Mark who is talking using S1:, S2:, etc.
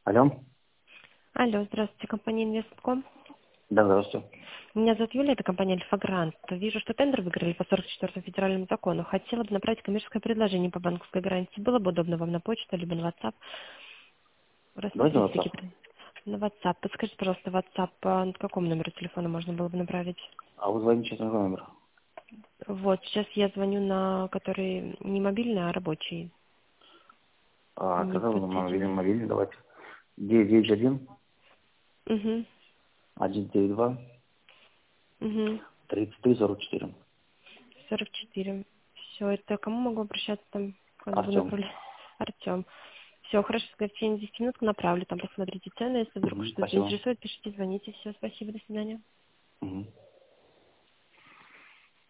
S1: Алло.
S2: Алло, здравствуйте, компания Инвестком.
S1: Да, здравствуйте.
S2: Меня зовут Юлия, это компания Альфа-Грант. Вижу, что тендер выиграли по 44 федеральному закону. Хотела бы направить коммерческое предложение по банковской гарантии. Было бы удобно вам на почту, либо на WhatsApp.
S1: Давайте на
S2: Рассмотрите
S1: WhatsApp.
S2: такие на WhatsApp. Подскажите, пожалуйста, WhatsApp, на какому номеру телефона можно было бы направить?
S1: А вы звоните сейчас на какой номер?
S2: Вот, сейчас я звоню на который не мобильный, а рабочий. Не
S1: Какой вы
S2: подтверждены.
S1: мобильный, давайте. 991
S2: Угу,
S1: 192
S2: угу.
S1: 3344.
S2: 44. Все, это кому могу обращаться там, куда вы
S1: Артем.
S2: направили? Артем. Все, хорошо, в течение 10 минут направлю, там посмотрите цены, если вдруг что-то
S1: Спасибо.
S2: заинтересует, пишите, звоните. Все, спасибо, до свидания.
S1: Мгм.